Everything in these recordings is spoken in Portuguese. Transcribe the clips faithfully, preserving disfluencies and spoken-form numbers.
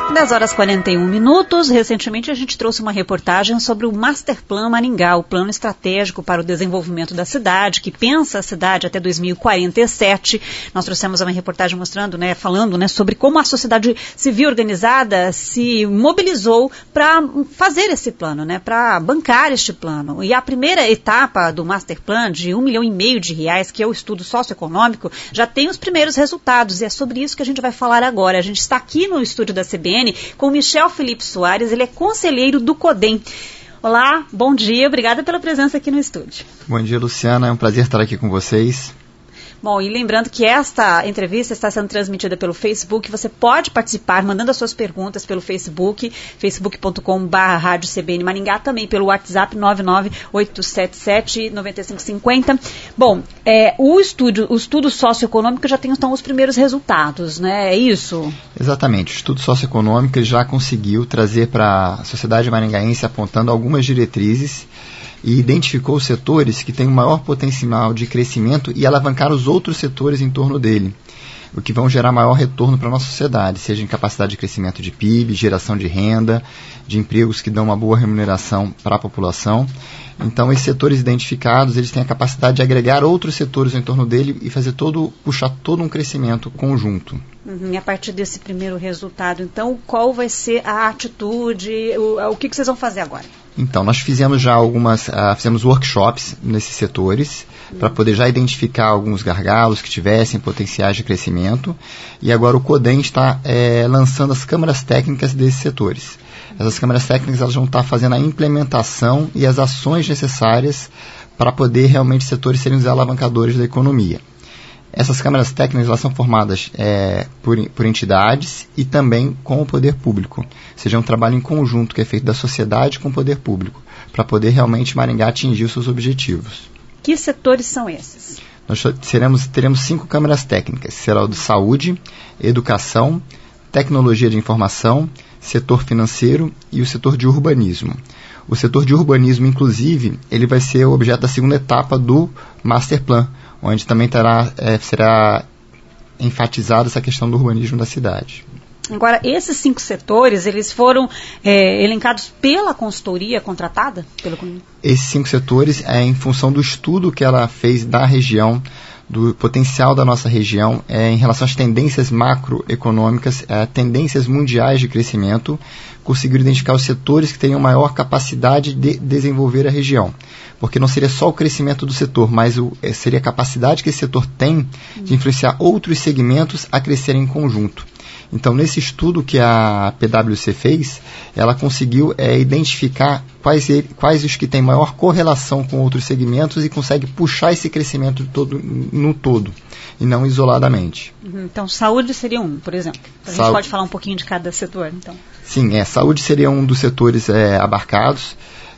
dez horas e quarenta e um minutos. Recentemente a gente trouxe uma reportagem sobre o Masterplan Maringá, o plano estratégico para o desenvolvimento da cidade, que pensa a cidade até dois mil e quarenta e sete. Nós trouxemos uma reportagem mostrando, né, falando, né, sobre como a sociedade civil organizada se mobilizou para fazer esse plano, né, para bancar este plano. E a primeira etapa do Masterplan, de um milhão e meio de reais, que é o estudo socioeconômico, já tem os primeiros resultados, e é sobre isso que a gente vai falar agora. A gente está aqui no estúdio da C B N com o Michel Felipe Soares, ele é conselheiro do CODEM. Olá, bom dia, obrigada pela presença aqui no estúdio. Bom dia, Luciana, é um prazer estar aqui com vocês. Bom, e lembrando que esta entrevista está sendo transmitida pelo Facebook, você pode participar mandando as suas perguntas pelo Facebook, facebook ponto com barra rádio C B N Maringá, também pelo WhatsApp nove nove oito sete sete nove cinco cinco zero. Bom, é, o, estudo, o estudo socioeconômico já tem então os primeiros resultados, né? É isso? Exatamente, o estudo socioeconômico já conseguiu trazer para a sociedade maringaense apontando algumas diretrizes e identificou os setores que têm o maior potencial de crescimento e alavancar os outros setores em torno dele, o que vão gerar maior retorno para a nossa sociedade, seja em capacidade de crescimento de P I B, geração de renda, de empregos que dão uma boa remuneração para a população. Então, esses setores identificados, eles têm a capacidade de agregar outros setores em torno dele e fazer todo, puxar todo um crescimento conjunto. Uhum, e a partir desse primeiro resultado, então, qual vai ser a atitude, o, o que, que vocês vão fazer agora? Então, nós fizemos já algumas, uh, fizemos workshops nesses setores, uhum, para poder já identificar alguns gargalos que tivessem potenciais de crescimento, e agora o CODEM está é, lançando as câmaras técnicas desses setores. Essas câmaras técnicas elas vão estar fazendo a implementação e as ações necessárias para poder realmente os setores serem os alavancadores da economia. Essas câmaras técnicas elas são formadas é, por, por entidades e também com o poder público. Ou seja, é um trabalho em conjunto que é feito da sociedade com o poder público, para poder realmente Maringá atingir os seus objetivos. Que setores são esses? Nós seremos, teremos cinco câmaras técnicas. Será o de saúde, educação, tecnologia de informação, setor financeiro e o setor de urbanismo. O setor de urbanismo, inclusive, ele vai ser o objeto da segunda etapa do Masterplan, onde também terá, é, será enfatizada essa questão do urbanismo da cidade. Agora, esses cinco setores, eles foram é, elencados pela consultoria contratada? Pelo... Esses cinco setores é em função do estudo que ela fez da região, do potencial da nossa região é, em relação às tendências macroeconômicas, é, tendências mundiais de crescimento, conseguiram identificar os setores que tenham maior capacidade de desenvolver a região. Porque não seria só o crescimento do setor, mas o, seria a capacidade que esse setor tem de influenciar outros segmentos a crescerem em conjunto. Então, nesse estudo que a P W C fez, ela conseguiu é, identificar quais, quais os que têm maior correlação com outros segmentos e consegue puxar esse crescimento todo, no todo, e não isoladamente. Então, saúde seria um, por exemplo. A gente Sa- pode falar um pouquinho de cada setor, então. Sim, é, saúde seria um dos setores é, abarcados.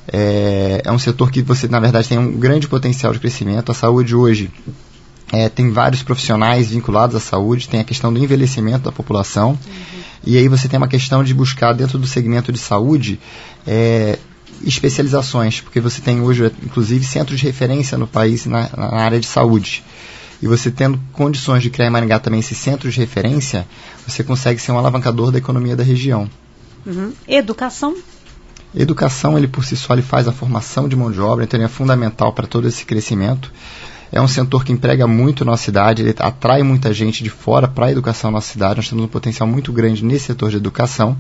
É, é um setor que você, na verdade, tem um grande potencial de crescimento. A saúde hoje... É, tem vários profissionais vinculados à saúde, tem a questão do envelhecimento da população, uhum, e aí você tem uma questão de buscar dentro do segmento de saúde é, especializações, porque você tem hoje, inclusive, centros de referência no país na, na área de saúde. E você tendo condições de criar em Maringá também esses centros de referência, você consegue ser um alavancador da economia da região. Uhum. Educação? Educação, ele por si só ele faz a formação de mão de obra, então ele é fundamental para todo esse crescimento. É um setor que emprega muito na nossa cidade, ele atrai muita gente de fora para a educação na nossa cidade. Nós temos um potencial muito grande nesse setor de educação.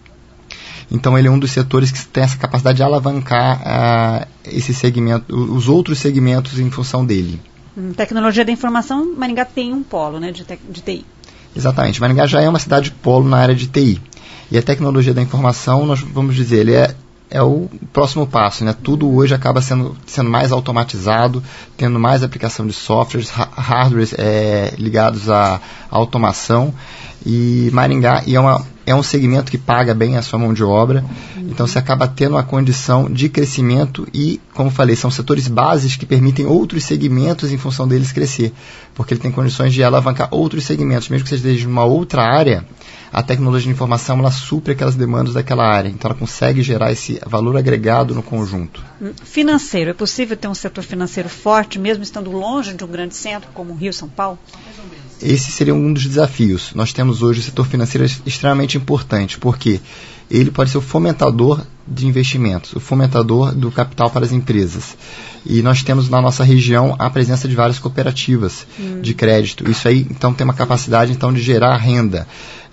Então, ele é um dos setores que tem essa capacidade de alavancar uh, esse segmento, os outros segmentos em função dele. Hum, tecnologia da informação, Maringá tem um polo, né, de, te- de T I. Exatamente. Maringá já é uma cidade polo na área de T I. E a tecnologia da informação, nós vamos dizer, ele é é o próximo passo, né? Tudo hoje acaba sendo, sendo mais automatizado, tendo mais aplicação de softwares, ha- hardwares é, ligados à, à automação, e Maringá e é, uma, é um segmento que paga bem a sua mão de obra, então você acaba tendo uma condição de crescimento e, como falei, são setores bases que permitem outros segmentos em função deles crescer, porque ele tem condições de alavancar outros segmentos, mesmo que você esteja em uma outra área, a tecnologia de informação ela supre aquelas demandas daquela área, então ela consegue gerar esse valor agregado no conjunto. Financeiro, é possível ter um setor financeiro forte, mesmo estando longe de um grande centro como o Rio, São Paulo? Esse seria um dos desafios. Nós temos hoje o setor financeiro extremamente importante, porque ele pode ser o fomentador de investimentos, o fomentador do capital para as empresas. E nós temos na nossa região a presença de várias cooperativas hum. de crédito. Isso aí, então, tem uma capacidade então, de gerar renda.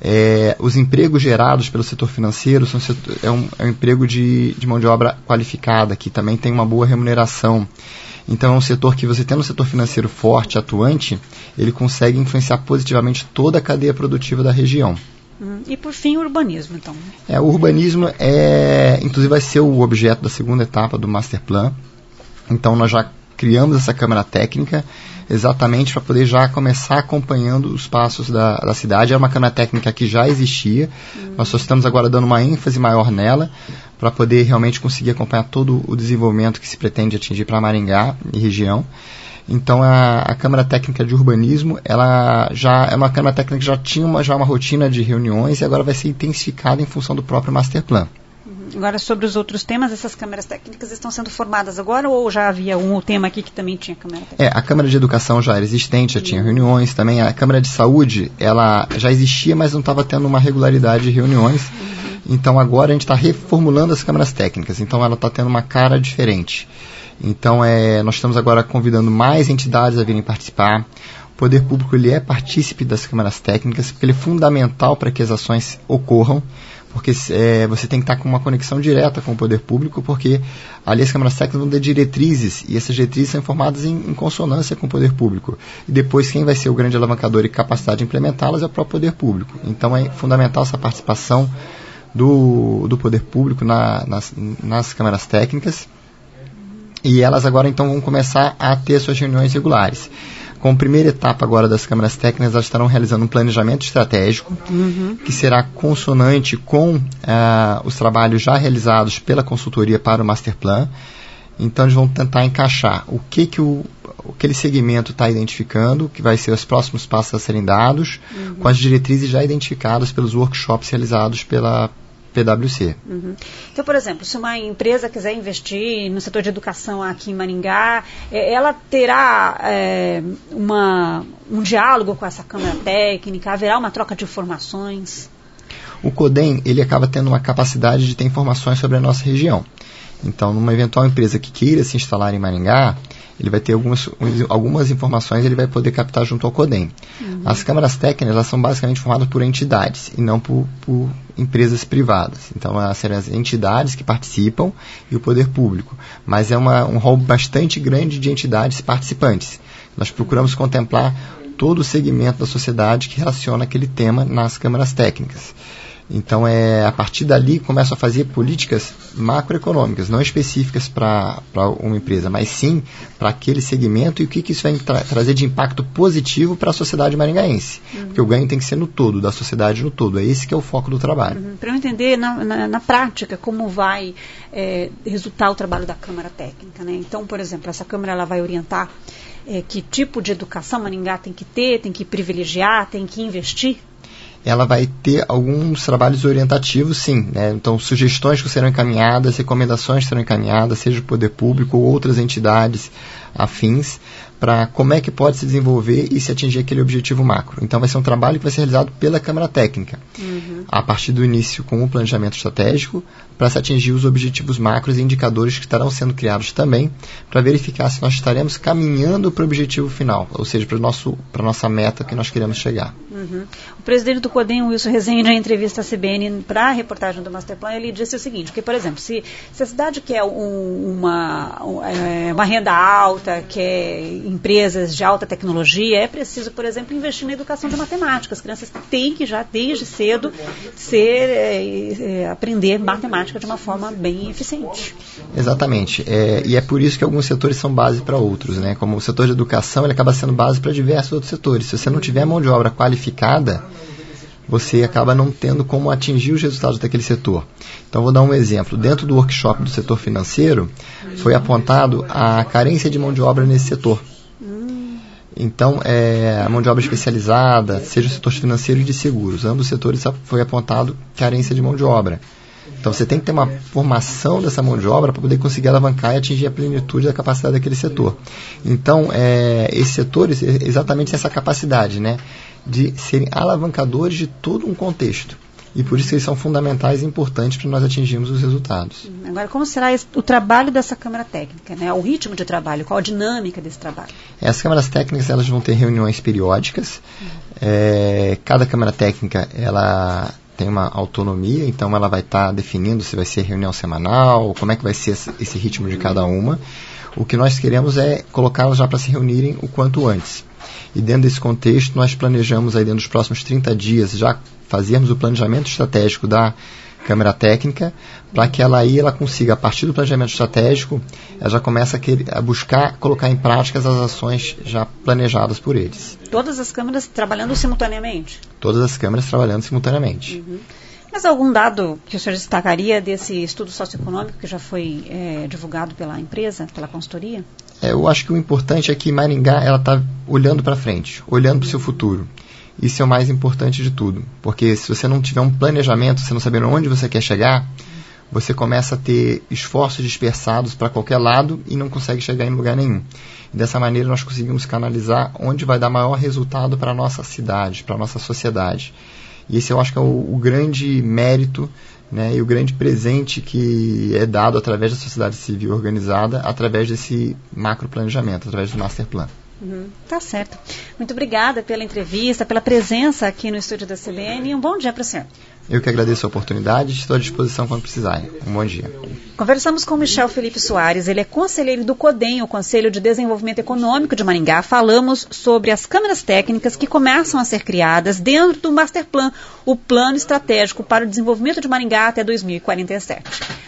É, os empregos gerados pelo setor financeiro são setor, é, um, é um emprego de, de mão de obra qualificada, que também tem uma boa remuneração. Então é um setor que você tendo um setor financeiro forte, atuante, ele consegue influenciar positivamente toda a cadeia produtiva da região. Hum, e por fim o urbanismo, então? É, o urbanismo é, inclusive vai ser o objeto da segunda etapa do Master Plan. Então nós já criamos essa Câmara Técnica exatamente para poder já começar acompanhando os passos da, da cidade. Era uma Câmara Técnica que já existia, hum. nós só estamos agora dando uma ênfase maior nela, para poder realmente conseguir acompanhar todo o desenvolvimento que se pretende atingir para Maringá e região. Então, a, a Câmara Técnica de Urbanismo, ela já é uma Câmara Técnica que já tinha uma, já uma rotina de reuniões e agora vai ser intensificada em função do próprio Master Plan. Agora, sobre os outros temas, essas câmaras técnicas estão sendo formadas agora ou já havia um tema aqui que também tinha câmara técnica? É, a Câmara de Educação já era existente, já uhum. tinha reuniões também. A Câmara de Saúde, ela já existia, mas não estava tendo uma regularidade de reuniões. Uhum. Então agora a gente está reformulando as câmaras técnicas, então ela está tendo uma cara diferente. Então é, nós estamos agora convidando mais entidades a virem participar. O poder público ele é partícipe das câmaras técnicas, porque ele é fundamental para que as ações ocorram, porque é, você tem que estar com uma conexão direta com o poder público, porque ali as câmaras técnicas vão ter diretrizes, e essas diretrizes são informadas em, em consonância com o poder público. E depois quem vai ser o grande alavancador e capacidade de implementá-las é o próprio poder público. Então é fundamental essa participação Do, do poder público na, nas, nas câmaras técnicas, e elas agora então vão começar a ter suas reuniões regulares. Como primeira etapa agora das câmaras técnicas, elas estarão realizando um planejamento estratégico, uhum. que será consonante com uh, os trabalhos já realizados pela consultoria para o Master Plan. Então eles vão tentar encaixar o que, que o, aquele segmento está identificando, que vai ser os próximos passos a serem dados, uhum. com as diretrizes já identificadas pelos workshops realizados pela P W C. Uhum. Então, por exemplo, se uma empresa quiser investir no setor de educação aqui em Maringá, ela terá é, uma, um diálogo com essa Câmara Técnica, haverá uma troca de informações? O CODEM, ele acaba tendo uma capacidade de ter informações sobre a nossa região. Então, numa eventual empresa que queira se instalar em Maringá, ele vai ter algumas, algumas informações, ele vai poder captar junto ao CODEM. Uhum. As câmaras técnicas, elas são basicamente formadas por entidades e não por, por empresas privadas. Então, elas serão as entidades que participam e o poder público. Mas é uma, um rol bastante grande de entidades participantes. Nós procuramos contemplar todo o segmento da sociedade que relaciona aquele tema nas câmaras técnicas. Então, é, a partir dali, começam a fazer políticas macroeconômicas, não específicas para uma empresa, mas sim para aquele segmento e o que, que isso vai tra trazer de impacto positivo para a sociedade maringaense. Uhum. Porque o ganho tem que ser no todo, da sociedade no todo. É esse que é o foco do trabalho. Uhum. Para eu entender, na, na, na prática, como vai é, resultar o trabalho da Câmara Técnica, né? Então, por exemplo, essa Câmara ela vai orientar é, que tipo de educação Maringá tem que ter, tem que privilegiar, tem que investir? Ela vai ter alguns trabalhos orientativos, sim, né? Então, sugestões que serão encaminhadas, recomendações que serão encaminhadas, seja o poder público ou outras entidades afins, para como é que pode se desenvolver e se atingir aquele objetivo macro. Então, vai ser um trabalho que vai ser realizado pela Câmara Técnica, uhum. a partir do início com o planejamento estratégico, para se atingir os objetivos macros e indicadores que estarão sendo criados também, para verificar se nós estaremos caminhando para o objetivo final, ou seja, para a nossa meta que nós queremos chegar. Uhum. O presidente do CODEM, Wilson Rezende, na entrevista à C B N para a reportagem do Master Plan, ele disse o seguinte, que, por exemplo, se, se a cidade quer um, uma, uma renda alta, quer empresas de alta tecnologia, é preciso, por exemplo, investir na educação de matemática. As crianças têm que já, desde cedo, ser, é, é, aprender matemática de uma forma bem eficiente. Exatamente. É, e é por isso que alguns setores são base para outros, né? Como o setor de educação, ele acaba sendo base para diversos outros setores. Se você não tiver mão de obra qualificada, você acaba não tendo como atingir os resultados daquele setor. Então, vou dar um exemplo. Dentro do workshop do setor financeiro, foi apontado a carência de mão de obra nesse setor. Então, é, a mão de obra especializada, seja o setor financeiro e de seguros, ambos os setores foi apontado carência de mão de obra. Então, você tem que ter uma formação dessa mão de obra para poder conseguir alavancar e atingir a plenitude da capacidade daquele setor. Então, é, esses setores, exatamente essa capacidade, né, de serem alavancadores de todo um contexto. E por isso eles são fundamentais e importantes para nós atingirmos os resultados. Agora, como será esse, o trabalho dessa Câmara Técnica, né? O ritmo de trabalho, qual a dinâmica desse trabalho? As câmaras técnicas, elas vão ter reuniões periódicas. Uhum. É, cada Câmara Técnica, ela tem uma autonomia, então ela vai estar tá definindo se vai ser reunião semanal, como é que vai ser esse, esse ritmo de cada uma. O que nós queremos é colocá-las já para se reunirem o quanto antes. E dentro desse contexto, nós planejamos aí dentro dos próximos trinta dias já fazermos o planejamento estratégico da Câmara Técnica, para que ela aí ela consiga, a partir do planejamento estratégico, ela já começa a, querer, a buscar colocar em prática as ações já planejadas por eles. Todas as câmaras trabalhando simultaneamente? Todas as câmaras trabalhando simultaneamente. Uhum. Mas algum dado que o senhor destacaria desse estudo socioeconômico que já foi é, divulgado pela empresa, pela consultoria? É, eu acho que o importante é que Maringá ela está olhando para frente, olhando para o seu futuro. Isso é o mais importante de tudo, porque se você não tiver um planejamento, você não saber onde você quer chegar, você começa a ter esforços dispersados para qualquer lado e não consegue chegar em lugar nenhum. E dessa maneira nós conseguimos canalizar onde vai dar maior resultado para a nossa cidade, para a nossa sociedade. E esse eu acho que é o, o grande mérito, né, e o grande presente que é dado através da sociedade civil organizada, através desse macro planejamento, através do Master Plan. Uhum, tá certo. Muito obrigada pela entrevista, pela presença aqui no estúdio da C B N e um bom dia para o senhor. Eu que agradeço a oportunidade e estou à disposição quando precisarem. Um bom dia. Conversamos com Michel Felipe Soares, ele é conselheiro do CODEM, o Conselho de Desenvolvimento Econômico de Maringá. Falamos sobre as câmaras técnicas que começam a ser criadas dentro do Master Plan, o Plano Estratégico para o Desenvolvimento de Maringá até dois mil e quarenta e sete.